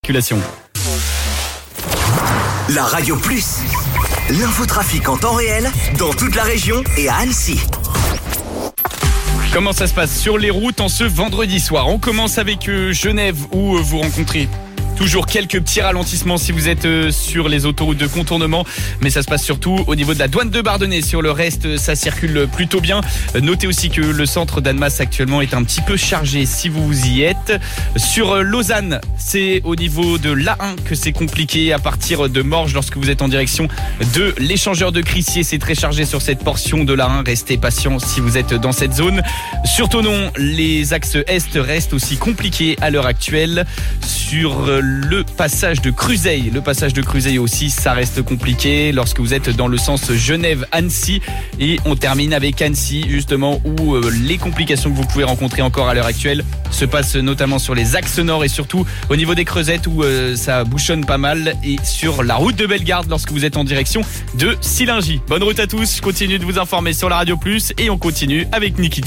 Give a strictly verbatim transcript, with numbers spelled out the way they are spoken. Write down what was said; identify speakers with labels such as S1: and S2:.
S1: circulation.
S2: La Radio Plus, l'infotrafic en temps réel dans toute la région et à Annecy.
S1: Comment ça se passe sur les routes en ce vendredi soir? On commence avec euh, Genève où euh, vous rencontrez toujours quelques petits ralentissements si vous êtes euh, sur les autoroutes de contournement, mais ça se passe surtout au niveau de la douane de Bardonnay. Sur le reste, ça circule plutôt bien. Notez aussi que le centre d'Annemasse actuellement est un petit peu chargé si vous y êtes. Sur euh, Lausanne, c'est au niveau de l'A un que c'est compliqué à partir de Morges lorsque vous êtes en direction de l'échangeur de Crissier. C'est très chargé sur cette portion de l'A un. Restez patient si vous êtes dans cette zone. Sur Thonon, les axes Est restent aussi compliqués à l'heure actuelle. Sur euh, le passage de Cruzeil, le passage de Cruzeil aussi, ça reste compliqué lorsque vous êtes dans le sens Genève-Annecy. Et on termine avec Annecy, justement, où euh, les complications que vous pouvez rencontrer encore à l'heure actuelle se passent notamment sur les axes nord et surtout au niveau des creusettes où euh, ça bouchonne pas mal, et sur la route de Bellegarde lorsque vous êtes en direction de Sillingy. Bonne route à tous, je continue de vous informer sur la Radio Plus et on continue avec Niki.